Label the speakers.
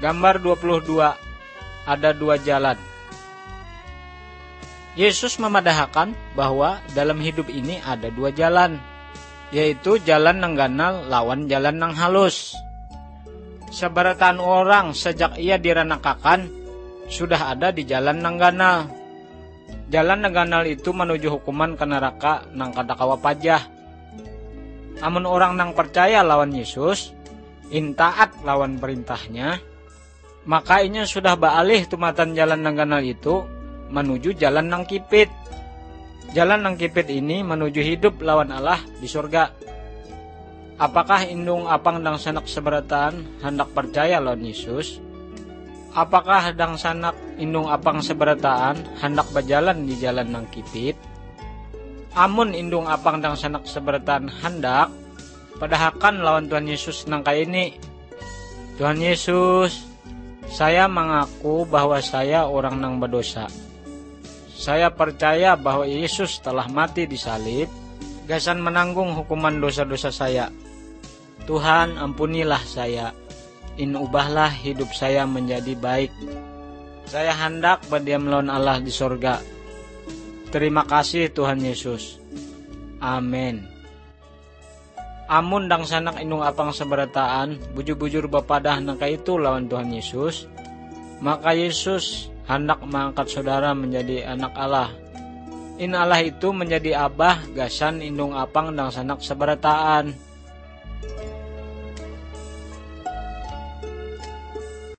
Speaker 1: Gambar 22, ada dua jalan. Yesus memadahkan bahwa dalam hidup ini ada dua jalan, yaitu jalan nang ganal lawan jalan nang halus. Sabarataan orang sejak ia diranakakan sudah ada di jalan nang ganal. Jalan nang ganal itu menuju hukuman ke neraka nang kada kawa pajah. Amun orang nang percaya lawan Yesus, intaat lawan perintahnya, maka inya sudah baalih tumatan jalan nang ganal itu menuju jalan nang kipit. Jalan nang kipit ini menuju hidup lawan Allah di surga. Apakah indung apang dang sanak seberataan hendak percaya lawan Yesus? Apakah dang sanak indung apang seberataan hendak berjalan di jalan nang kipit? Amun indung apang dang sanak seberataan hendak padahakan lawan Tuhan Yesus nang kaya ini. Tuhan Yesus, saya mengaku bahwa saya orang nang berdosa. Saya percaya bahwa Yesus telah mati di salib, gasan menanggung hukuman dosa-dosa saya. Tuhan, ampunilah saya. Ubahlah hidup saya menjadi baik. Saya hendak berdiam lawan Allah di sorga. Terima kasih Tuhan Yesus. Amin. Amun dang sanak indung apang seberataan, bujur-bujur bapadah nangka itu lawan Tuhan Yesus, maka Yesus hendak mengangkat saudara menjadi anak Allah. Allah itu menjadi abah gasan indung apang dang sanak seberataan.